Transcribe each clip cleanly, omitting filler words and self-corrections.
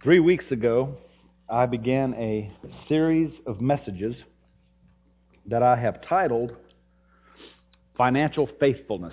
3 weeks ago, I began a series of messages that I have titled Financial Faithfulness.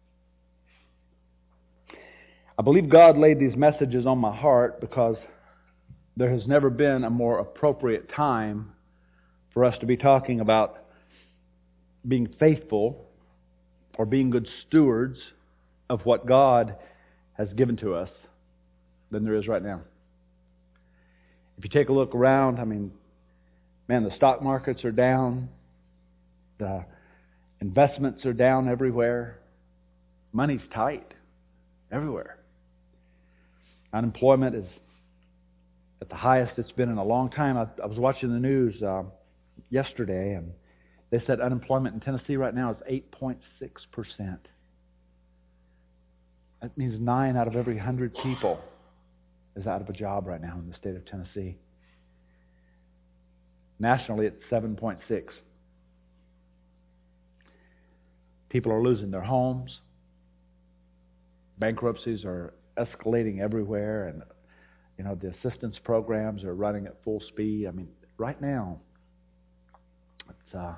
I believe God laid these messages on my heart because there has never been a more appropriate time for us to be talking about being faithful or being good stewards of what God has given to us than there is right now. If you take a look around, the stock markets are down. The investments are down everywhere. Money's tight everywhere. Unemployment is at the highest it's been in a long time. I was watching the news yesterday, and they said unemployment in Tennessee right now is 8.6%. That means 9 out of every 100 people is out of a job right now in the state of Tennessee. Nationally, it's 7.6. People are losing their homes. Bankruptcies are escalating everywhere, and the assistance programs are running at full speed. Right now, it's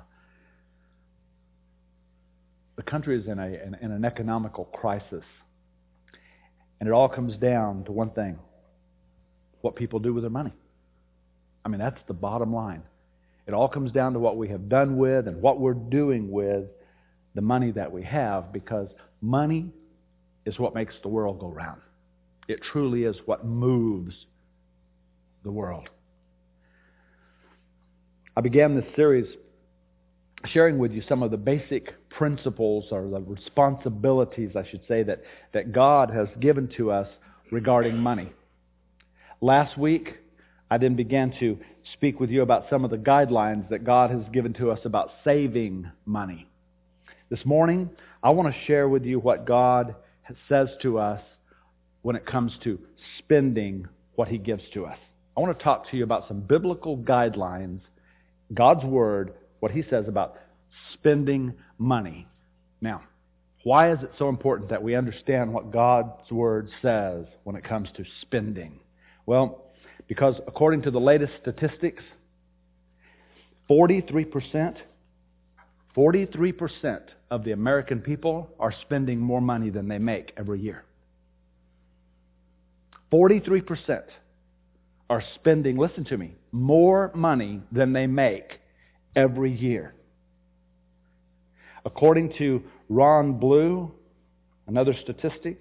the country is in an economical crisis, and it all comes down to one thing: what people do with their money. That's the bottom line. It all comes down to what we have done with and what we're doing with the money that we have, because money is what makes the world go round. It truly is what moves the world. I began this series sharing with you some of the basic principles, or the responsibilities, I should say, that God has given to us regarding money. Last week, I then began to speak with you about some of the guidelines that God has given to us about saving money. This morning, I want to share with you what God says to us when it comes to spending what He gives to us. I want to talk to you about some biblical guidelines, God's Word, what He says about spending money. Now, why is it so important that we understand what God's Word says when it comes to spending? Well, because according to the latest statistics, 43% of the American people are spending more money than they make every year. 43% are spending, listen to me, more money than they make every year. According to Ron Blue and other statistics,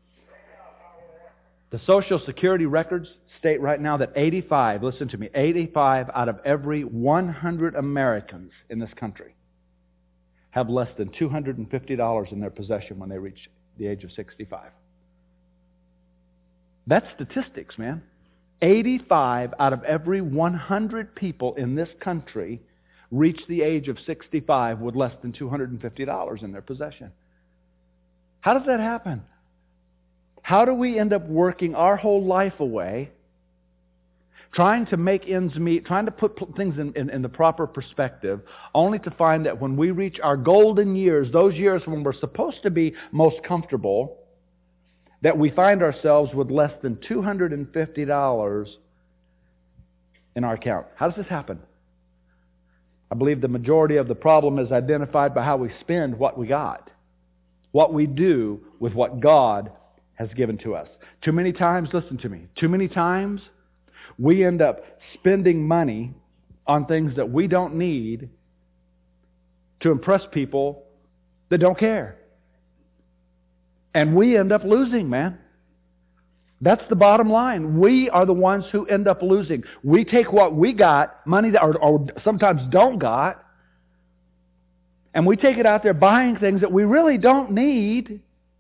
the Social Security records state right now that 85 out of every 100 Americans in this country have less than $250 in their possession when they reach the age of 65. That's statistics, man. 85 out of every 100 people in this country reach the age of 65 with less than $250 in their possession. How does that happen? How do we end up working our whole life away, trying to make ends meet, trying to put things in the proper perspective, only to find that when we reach our golden years, those years when we're supposed to be most comfortable, that we find ourselves with less than $250 in our account? How does this happen? I believe the majority of the problem is identified by how we spend what we got, what we do with what God has given to us. Too many times, listen to me, we end up spending money on things that we don't need to impress people that don't care. And we end up losing, man. That's the bottom line. We are the ones who end up losing. We take what we got, money that or sometimes don't got, and we take it out there buying things that we really don't need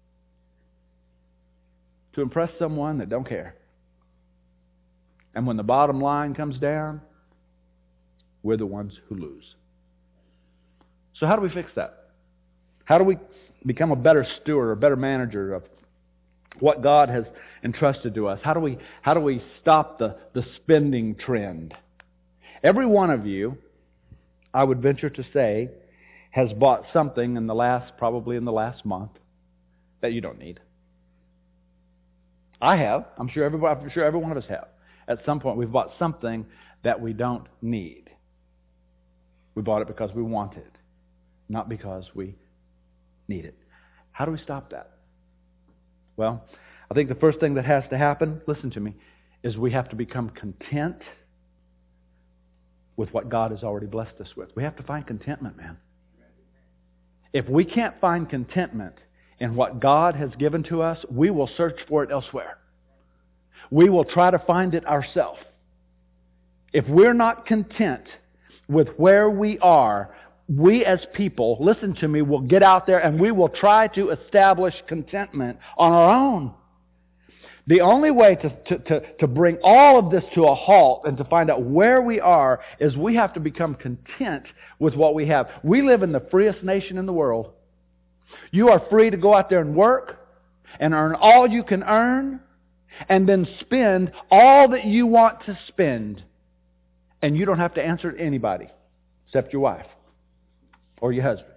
to impress someone that don't care. And when the bottom line comes down, we're the ones who lose. So how do we fix that? How do we become a better steward or a better manager of what God has entrusted to us? How do we stop the spending trend? Every one of you, I would venture to say, has bought something probably in the last month that you don't need. I have. I'm sure every one of us have. At some point, we've bought something that we don't need. We bought it because we want it, not because we need it. How do we stop that? Well, I think the first thing that has to happen, listen to me, is we have to become content with what God has already blessed us with. We have to find contentment, man. If we can't find contentment in what God has given to us, we will search for it elsewhere. We will try to find it ourselves. If we're not content with where we are, we as people, listen to me, will get out there and we will try to establish contentment on our own. The only way to bring all of this to a halt and to find out where we are is we have to become content with what we have. We live in the freest nation in the world. You are free to go out there and work and earn all you can earn and then spend all that you want to spend. And you don't have to answer to anybody except your wife or your husband.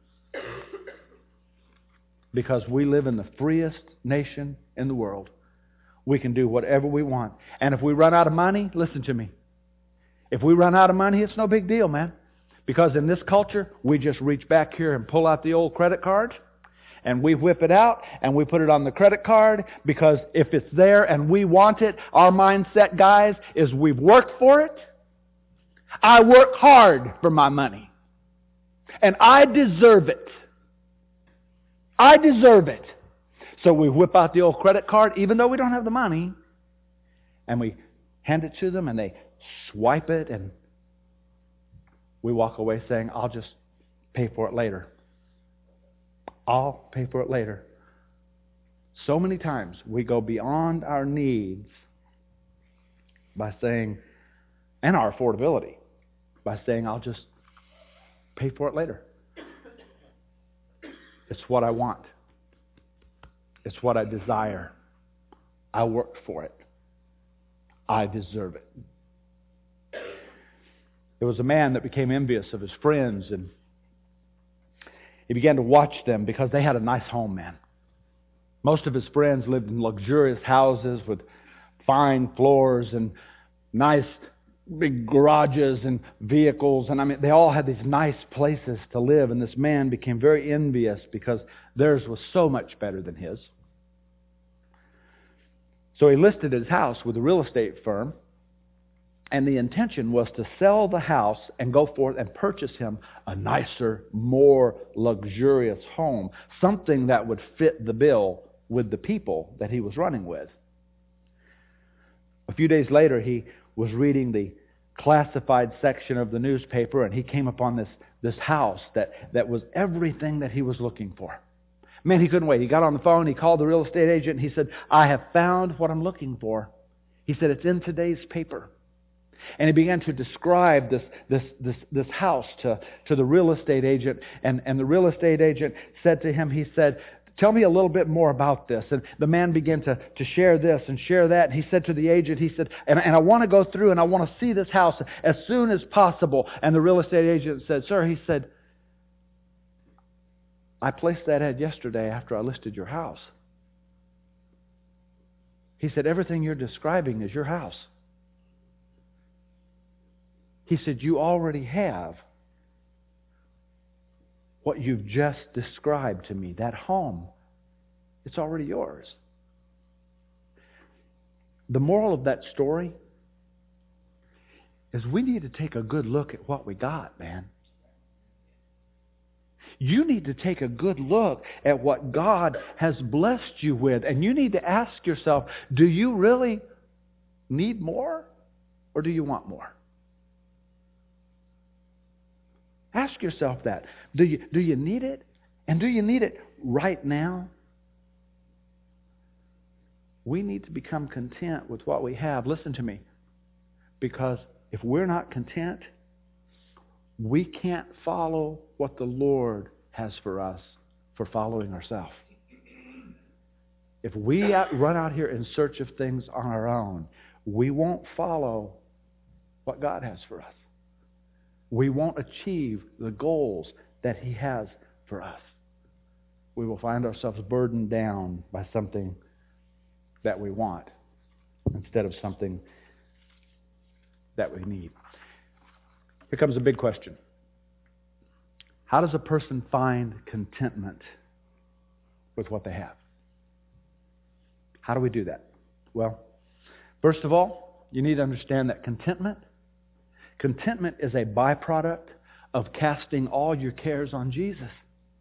Because we live in the freest nation in the world. We can do whatever we want. And if we run out of money, listen to me. If we run out of money, it's no big deal, man. Because in this culture, we just reach back here and pull out the old credit card. And we whip it out and we put it on the credit card. Because if it's there and we want it, our mindset, guys, is we've worked for it. I work hard for my money. And I deserve it. I deserve it. So we whip out the old credit card, even though we don't have the money, and we hand it to them, and they swipe it, and we walk away saying, I'll just pay for it later. I'll pay for it later. So many times we go beyond our needs by saying, and our affordability, by saying, I'll just pay for it later. It's what I want. It's what I desire. I worked for it. I deserve it. There was a man that became envious of his friends, and he began to watch them because they had a nice home, man. Most of his friends lived in luxurious houses with fine floors and nice big garages and vehicles. And I mean, they all had these nice places to live. And this man became very envious because theirs was so much better than his. So he listed his house with a real estate firm. And the intention was to sell the house and go forth and purchase him a nicer, more luxurious home. Something that would fit the bill with the people that he was running with. A few days later, he was reading the classified section of the newspaper, and he came upon this house that was everything that he was looking for. Man, he couldn't wait. He got on the phone, he called the real estate agent, and he said, I have found what I'm looking for. He said, it's in today's paper. And he began to describe this house to the real estate agent, and the real estate agent said to him, he said, tell me a little bit more about this. And the man began to share this and share that. And he said to the agent, he said, and I want to go through and I want to see this house as soon as possible. And the real estate agent said, sir, he said, I placed that ad yesterday after I listed your house. He said, everything you're describing is your house. He said, you already have what you've just described to me, that home. It's already yours. The moral of that story is we need to take a good look at what we got, man. You need to take a good look at what God has blessed you with. And you need to ask yourself, do you really need more or do you want more? Ask yourself that. Do you need it? And do you need it right now? We need to become content with what we have. Listen to me. Because if we're not content, we can't follow what the Lord has for us for following ourselves. If we run out here in search of things on our own, we won't follow what God has for us. We won't achieve the goals that He has for us. We will find ourselves burdened down by something that we want instead of something that we need. Here comes a big question. How does a person find contentment with what they have? How do we do that? Well, first of all, you need to understand that contentment is a byproduct of casting all your cares on Jesus.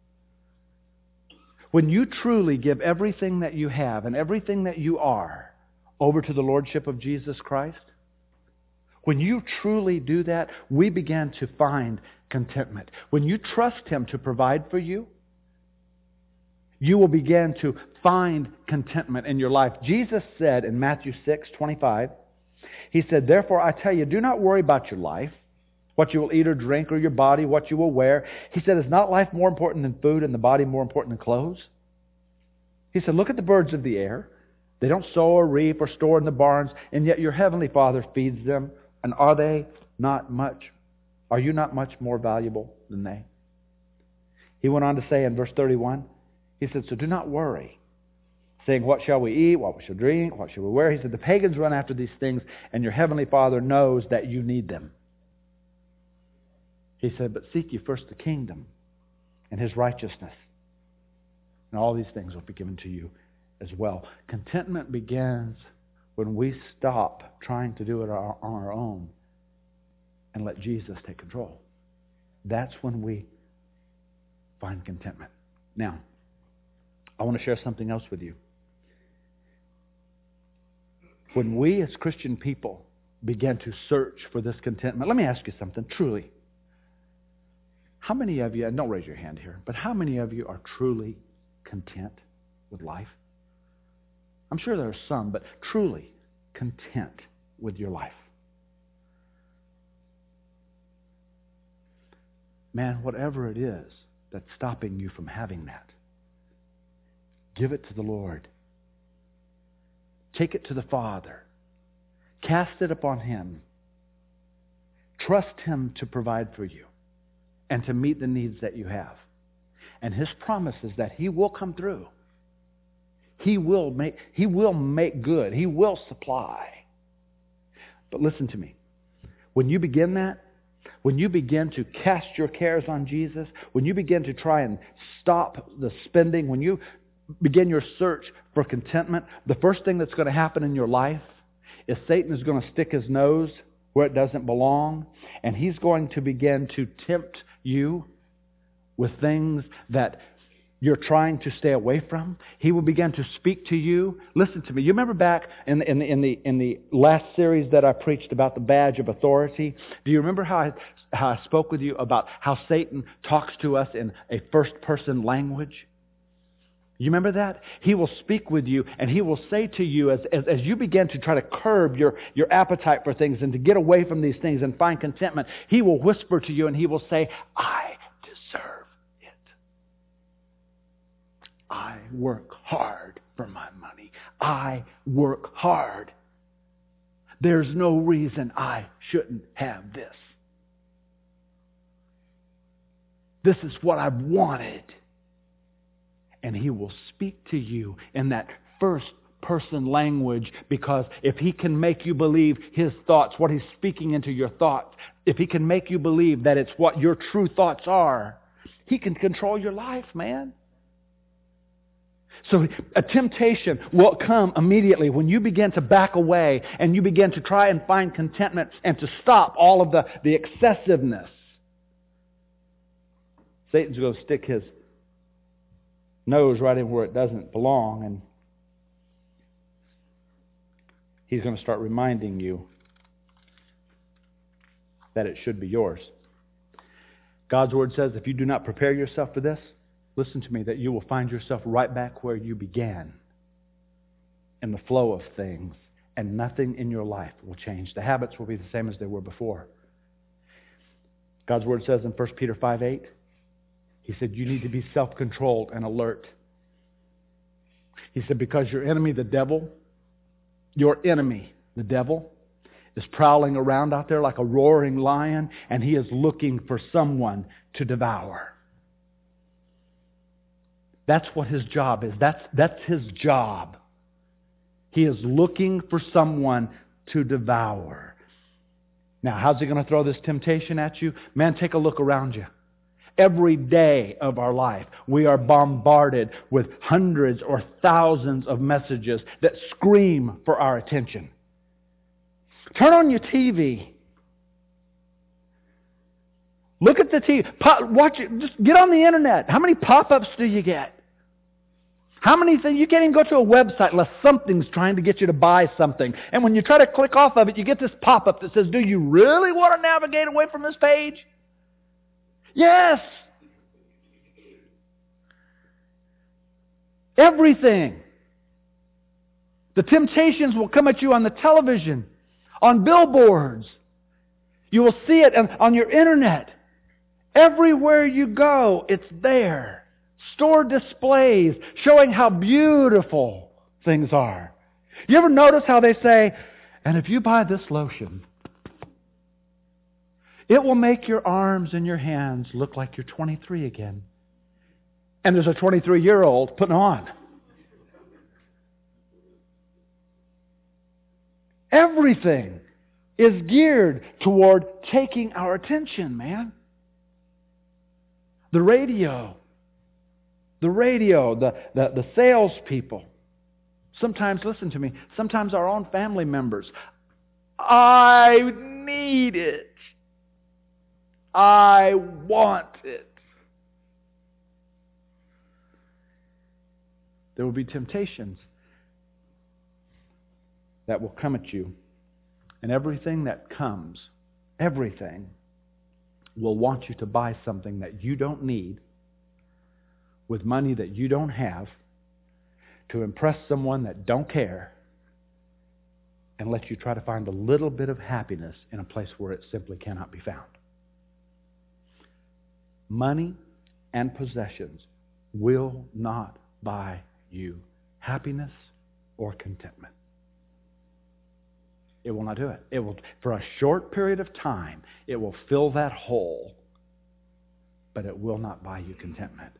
When you truly give everything that you have and everything that you are over to the Lordship of Jesus Christ, when you truly do that, we begin to find contentment. When you trust Him to provide for you, you will begin to find contentment in your life. Jesus said in Matthew 6:25, He said, "Therefore I tell you, do not worry about your life, what you will eat or drink, or your body, what you will wear." He said, "Is not life more important than food, and the body more important than clothes?" He said, "Look at the birds of the air. They don't sow or reap or store in the barns, and yet your heavenly Father feeds them. And are you not much more valuable than they?" He went on to say in verse 31, he said, "So do not worry, saying, what shall we eat, what we shall drink, what shall we wear?" He said, "The pagans run after these things, and your heavenly Father knows that you need them." He said, "But seek ye first the kingdom and His righteousness, and all these things will be given to you as well." Contentment begins when we stop trying to do it on our own and let Jesus take control. That's when we find contentment. Now, I want to share something else with you. When we as Christian people begin to search for this contentment, let me ask you something, truly. How many of you, and don't raise your hand here, but how many of you are truly content with life? I'm sure there are some, but truly content with your life. Man, whatever it is that's stopping you from having that, give it to the Lord. Take it to the Father. Cast it upon Him. Trust Him to provide for you and to meet the needs that you have. And His promise is that He will come through. He will make good. He will supply. But listen to me. When you begin that, when you begin to cast your cares on Jesus, when you begin to try and stop the spending, when you begin your search for contentment, the first thing that's going to happen in your life is Satan is going to stick his nose where it doesn't belong, and he's going to begin to tempt you with things that you're trying to stay away from. He will begin to speak to you. Listen to me. You remember back in the last series that I preached about the badge of authority? Do you remember how I spoke with you about how Satan talks to us in a first-person language? You remember that? He will speak with you, and he will say to you as you begin to try to curb your appetite for things and to get away from these things and find contentment, he will whisper to you and he will say, "I deserve it. I work hard for my money. I work hard. There's no reason I shouldn't have this. This is what I've wanted." And he will speak to you in that first-person language, because if he can make you believe his thoughts, what he's speaking into your thoughts, if he can make you believe that it's what your true thoughts are, he can control your life, man. So a temptation will come immediately when you begin to back away and you begin to try and find contentment and to stop all of the excessiveness. Satan's going to stick his nose right in where it doesn't belong, and he's going to start reminding you that it should be yours. God's Word says if you do not prepare yourself for this, listen to me, that you will find yourself right back where you began, in the flow of things, and nothing in your life will change. The habits will be the same as they were before. God's Word says in 1 Peter 5:8, He said you need to be self-controlled and alert. He said because your enemy, the devil, is prowling around out there like a roaring lion, and he is looking for someone to devour. That's what his job is. That's his job. He is looking for someone to devour. Now, how's He going to throw this temptation at you? Man, take a look around you. Every day of our life, we are bombarded with hundreds or thousands of messages that scream for our attention. Turn on your TV. Look at the TV. Watch it. Just get on the internet. How many pop-ups do you get? How many things? You can't even go to a website unless something's trying to get you to buy something. And when you try to click off of it, you get this pop-up that says, do you really want to navigate away from this page? Yes. Everything. The temptations will come at you on the television, on billboards. You will see it on your internet. Everywhere you go, it's there. Store displays showing how beautiful things are. You ever notice how they say, and if you buy this lotion, it will make your arms and your hands look like you're 23 again. And there's a 23-year-old putting on. Everything is geared toward taking our attention, man. The radio, the salespeople. Sometimes, listen to me, sometimes our own family members. I need it. I want it. There will be temptations that will come at you. And everything that comes, everything will want you to buy something that you don't need with money that you don't have to impress someone that don't care and let you try to find a little bit of happiness in a place where it simply cannot be found. Money and possessions will not buy you happiness or contentment. It will not do it. It will, for a short period of time, it will fill that hole, but it will not buy you contentment.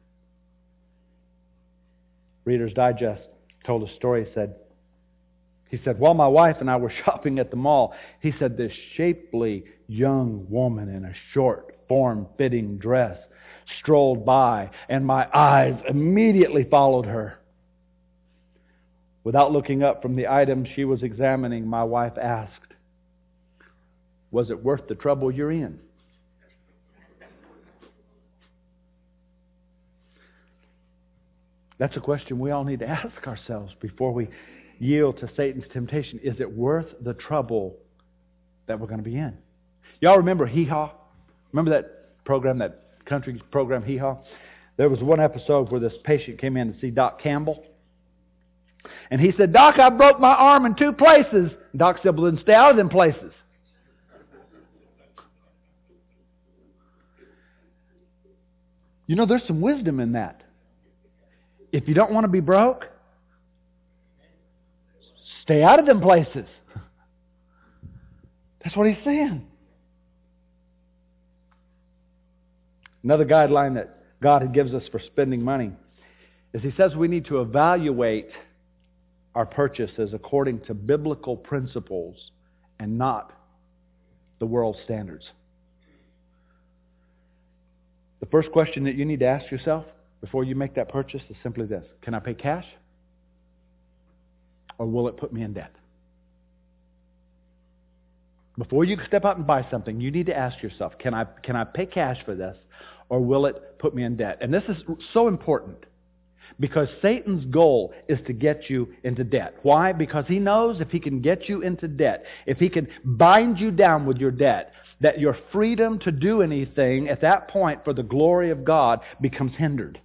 Reader's Digest told a story. He said, while my wife and I were shopping at the mall, he said, this shapely young woman in a short, form-fitting dress strolled by, and my eyes immediately followed her. Without looking up from the item she was examining, my wife asked, was it worth the trouble you're in? That's a question we all need to ask ourselves before we yield to Satan's temptation. Is it worth the trouble that we're going to be in? Y'all remember Hee Haw? Remember that program, that country program Hee Haw? There was one episode where this patient came in to see Doc Campbell. And he said, Doc, I broke my arm in 2 places. Doc said, well, then stay out of them places. You know, there's some wisdom in that. If you don't want to be broke, stay out of them places. That's what he's saying. Another guideline that God gives us for spending money is He says we need to evaluate our purchases according to biblical principles and not the world's standards. The first question that you need to ask yourself before you make that purchase is simply this: can I pay cash? Or will it put me in debt? Before you step out and buy something, you need to ask yourself, can I pay cash for this? Or will it put me in debt? And this is so important, because Satan's goal is to get you into debt. Why? Because he knows if he can get you into debt, if he can bind you down with your debt, that your freedom to do anything at that point for the glory of God becomes hindered.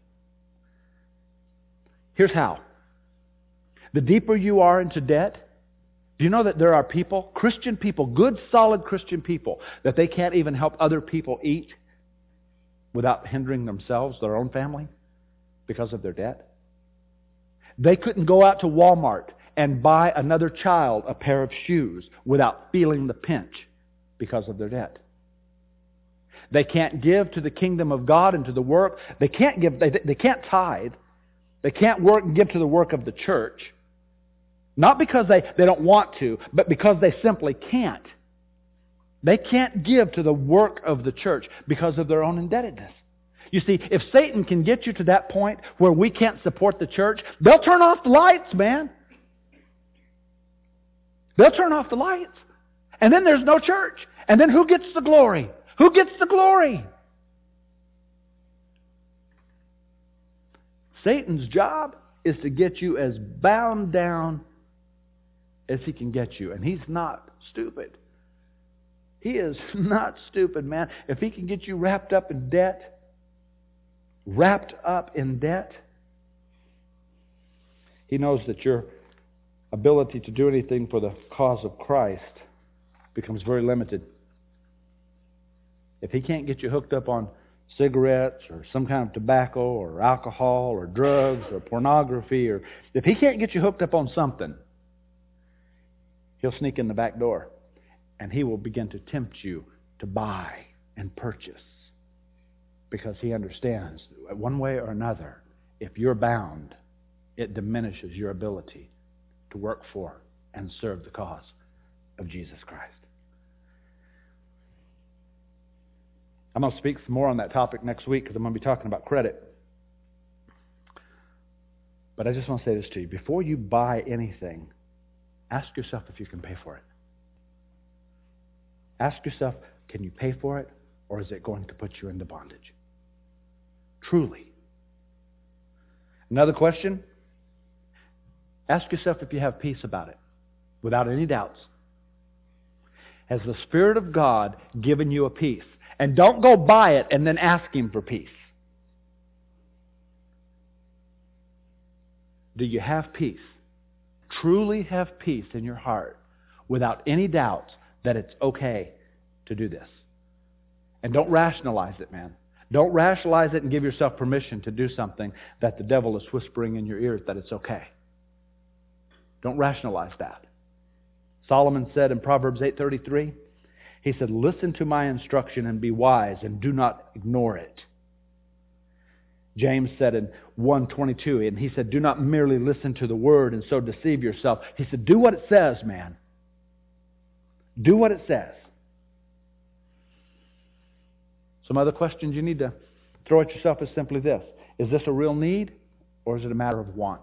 Here's how. The deeper you are into debt, do you know that there are people, Christian people, good, solid Christian people, that they can't even help other people eat without hindering themselves, their own family, because of their debt? They couldn't go out to Walmart and buy another child a pair of shoes without feeling the pinch because of their debt. They can't give to the kingdom of God and to the work. They can't give. They can't tithe. They can't work and give to the work of the church. Not because they don't want to, but because they simply can't. They can't give to the work of the church because of their own indebtedness. You see, if Satan can get you to that point where we can't support the church, they'll turn off the lights, man. They'll turn off the lights. And then there's no church. And then who gets the glory? Who gets the glory? Satan's job is to get you as bound down as he can get you. And he's not stupid. He is not stupid, man. If he can get you wrapped up in debt, he knows that your ability to do anything for the cause of Christ becomes very limited. If he can't get you hooked up on cigarettes or some kind of tobacco or alcohol or drugs or pornography, or if he can't get you hooked up on something, he'll sneak in the back door and he will begin to tempt you to buy and purchase, because he understands one way or another, if you're bound, it diminishes your ability to work for and serve the cause of Jesus Christ. I'm going to speak some more on that topic next week because I'm going to be talking about credit. But I just want to say this to you. Before you buy anything, ask yourself if you can pay for it. Ask yourself, can you pay for it, or is it going to put you into bondage? Truly. Another question, ask yourself if you have peace about it, without any doubts. Has the Spirit of God given you a peace? And don't go buy it and then ask Him for peace. Do you have peace? Truly have peace in your heart without any doubts that it's okay to do this. And don't rationalize it, man. Don't rationalize it and give yourself permission to do something that the devil is whispering in your ears that it's okay. Don't rationalize that. Solomon said in Proverbs 8:33, he said, listen to my instruction and be wise, and do not ignore it. James said in 1:22, and he said, do not merely listen to the word and so deceive yourself. He said, do what it says, man. Do what it says. Some other questions you need to throw at yourself is simply this. Is this a real need, or is it a matter of want?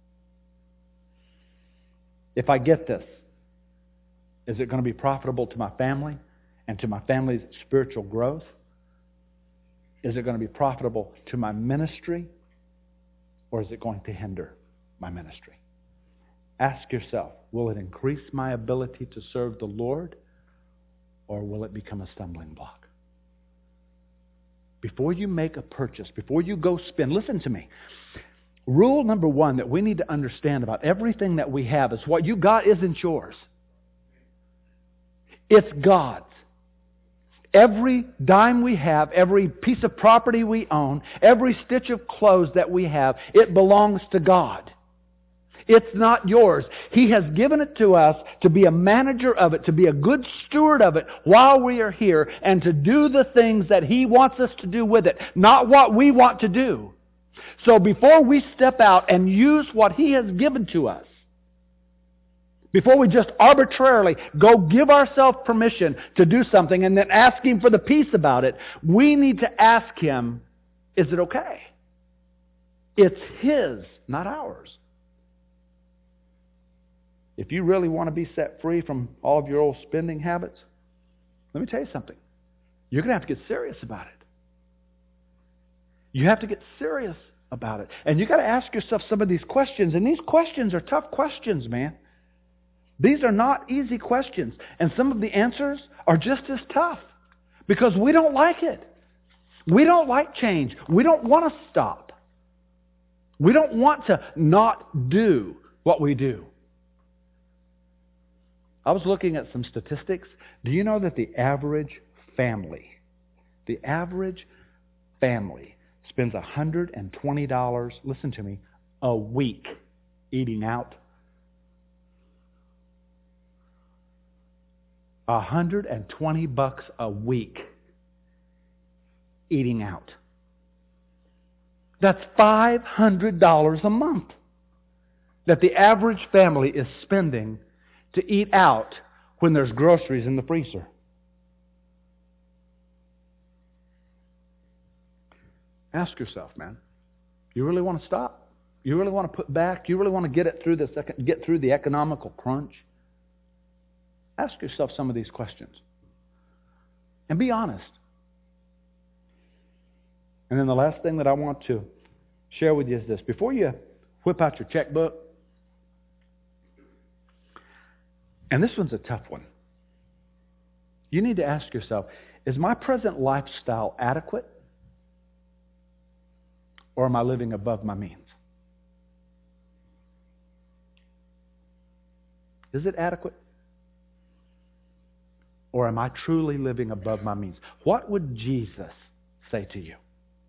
If I get this, is it going to be profitable to my family and to my family's spiritual growth? Is it going to be profitable to my ministry, or is it going to hinder my ministry? Ask yourself, will it increase my ability to serve the Lord, or will it become a stumbling block? Before you make a purchase, before you go spend, listen to me. Rule number one that we need to understand about everything that we have is what you got isn't yours. It's God's. Every dime we have, every piece of property we own, every stitch of clothes that we have, it belongs to God. It's not yours. He has given it to us to be a manager of it, to be a good steward of it while we are here, and to do the things that He wants us to do with it, not what we want to do. So before we step out and use what He has given to us, before we just arbitrarily go give ourselves permission to do something and then ask Him for the peace about it, we need to ask Him, is it okay? It's His, not ours. If you really want to be set free from all of your old spending habits, let me tell you something. You're going to have to get serious about it. You have to get serious about it. And you've got to ask yourself some of these questions. And these questions are tough questions, man. These are not easy questions. And some of the answers are just as tough because we don't like it. We don't like change. We don't want to stop. We don't want to not do what we do. I was looking at some statistics. Do you know that the average family spends $120, listen to me, a week eating out? $120 a week eating out. That's $500 a month that the average family is spending to eat out when there's groceries in the freezer. Ask yourself, man, you really want to stop? You really want to put back? You really want to get through the economical crunch? Ask yourself some of these questions. And be honest. And then the last thing that I want to share with you is this. Before you whip out your checkbook, and this one's a tough one, you need to ask yourself, is my present lifestyle adequate? Or am I living above my means? Is it adequate? Or am I truly living above my means? What would Jesus say to you?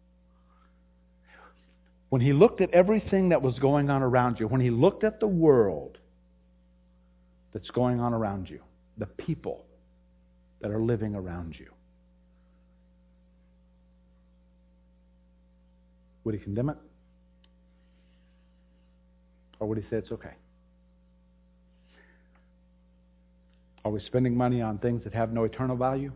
When he looked at everything that was going on around you, when he looked at the world that's going on around you, the people that are living around you, would he condemn it? Or would he say it's okay? Are we spending money on things that have no eternal value?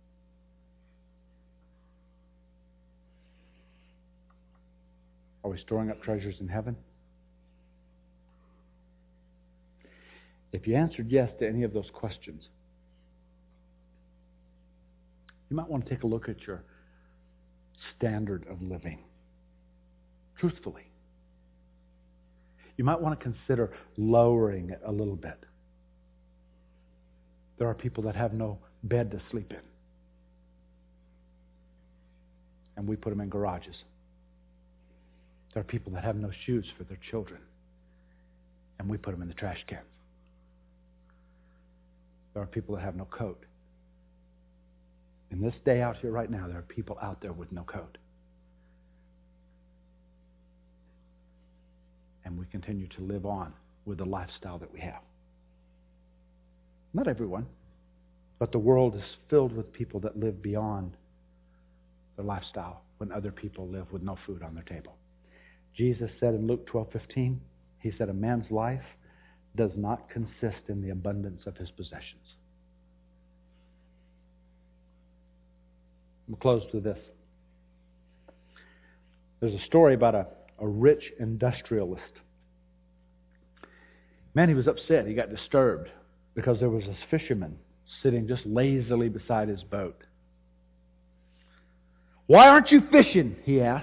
Are we storing up treasures in heaven? If you answered yes to any of those questions, you might want to take a look at your standard of living. Truthfully. You might want to consider lowering it a little bit. There are people that have no bed to sleep in. And we put them in garages. There are people that have no shoes for their children. And we put them in the trash cans. There are people that have no coat. In this day out here right now, there are people out there with no coat. And we continue to live on with the lifestyle that we have. Not everyone, but the world is filled with people that live beyond their lifestyle when other people live with no food on their table. Jesus said in Luke 12:15, he said, a man's life does not consist in the abundance of his possessions. I'm close with this. There's a story about a rich industrialist. Man, he was upset. He got disturbed because there was this fisherman sitting just lazily beside his boat. Why aren't you fishing? He asked.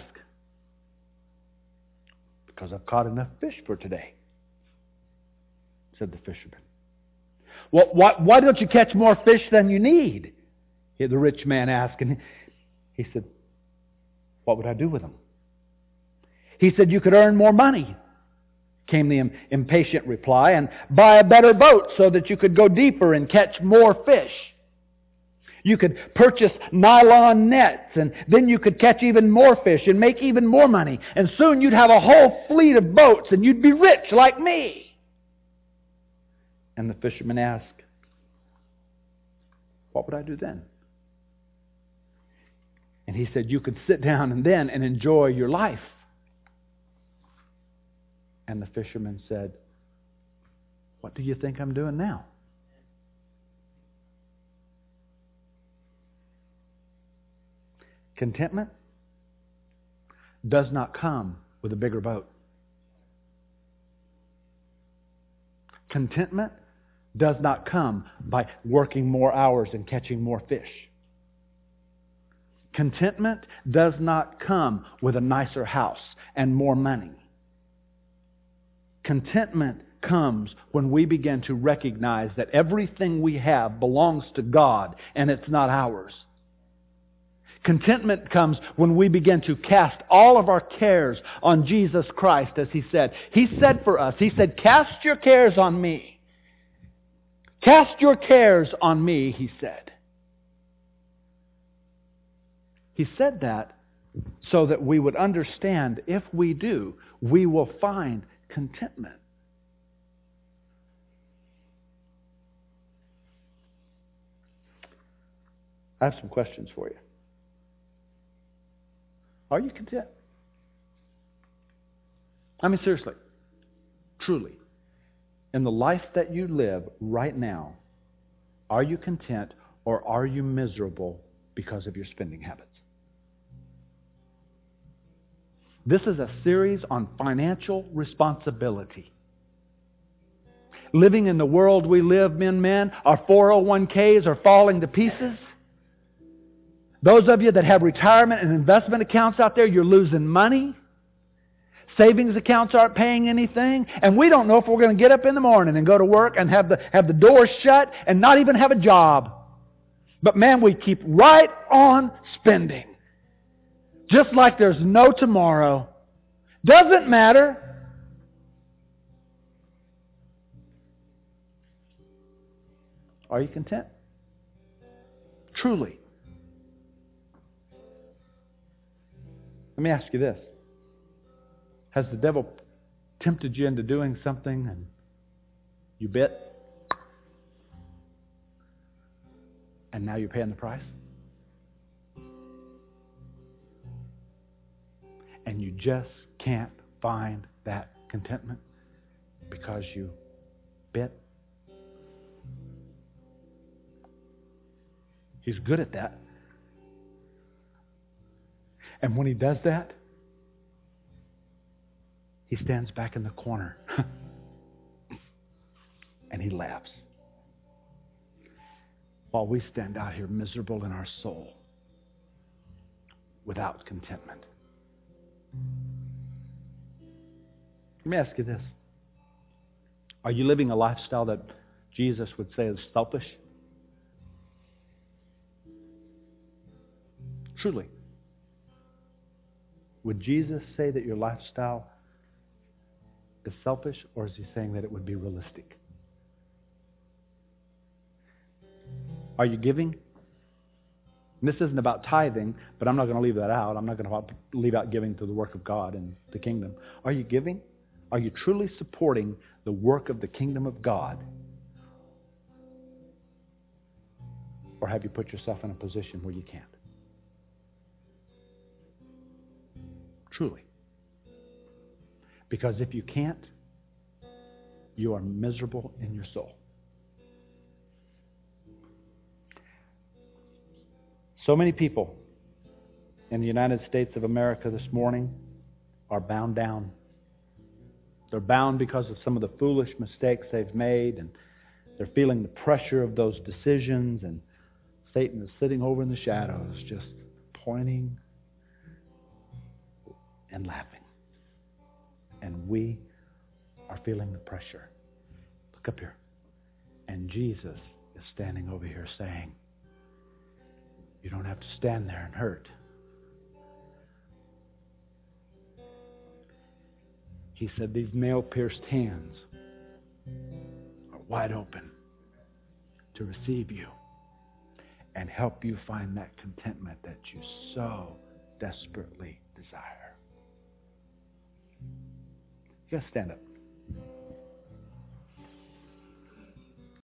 Because I've caught enough fish for today, said the fisherman. Well, why don't you catch more fish than you need? The rich man asked. And he said, what would I do with them? He said, you could earn more money, came the impatient reply, and buy a better boat so that you could go deeper and catch more fish. You could purchase nylon nets, and then you could catch even more fish and make even more money. And soon you'd have a whole fleet of boats, and you'd be rich like me. And the fisherman asked, what would I do then? And he said, you could sit down and enjoy your life. And the fisherman said, what do you think I'm doing now? Contentment does not come with a bigger boat. Contentment does not come by working more hours and catching more fish. Contentment does not come with a nicer house and more money. Contentment comes when we begin to recognize that everything we have belongs to God and it's not ours. Contentment comes when we begin to cast all of our cares on Jesus Christ, as He said. He said for us, He said, cast your cares on me. Cast your cares on me, He said. He said that so that we would understand if we do, we will find contentment. I have some questions for you. Are you content? I mean, seriously, truly, in the life that you live right now, are you content or are you miserable because of your spending habits? This is a series on financial responsibility. Living in the world we live in, men, our 401ks are falling to pieces. Those of you that have retirement and investment accounts out there, you're losing money. Savings accounts aren't paying anything. And we don't know if we're going to get up in the morning and go to work and have the doors shut and not even have a job. But man, we keep right on spending. Just like there's no tomorrow. Doesn't matter. Are you content? Truly. Let me ask you this. Has the devil tempted you into doing something and you bit? And now you're paying the price? And you just can't find that contentment because you bit? He's good at that. And when he does that, he stands back in the corner and he laughs while we stand out here miserable in our soul without contentment. Let me ask you this. Are you living a lifestyle that Jesus would say is selfish? Truly. Would Jesus say that your lifestyle is selfish, or is he saying that it would be realistic? Are you giving? And this isn't about tithing, but I'm not going to leave that out. I'm not going to leave out giving to the work of God and the kingdom. Are you giving? Are you truly supporting the work of the kingdom of God? Or have you put yourself in a position where you can't? Truly. Because if you can't, you are miserable in your soul. So many people in the United States of America this morning are bound down. They're bound because of some of the foolish mistakes they've made, and they're feeling the pressure of those decisions, and Satan is sitting over in the shadows just pointing and laughing. And we are feeling the pressure. Look up here. And Jesus is standing over here saying, you don't have to stand there and hurt. He said these nail-pierced hands are wide open to receive you and help you find that contentment that you so desperately desire. You got to stand up.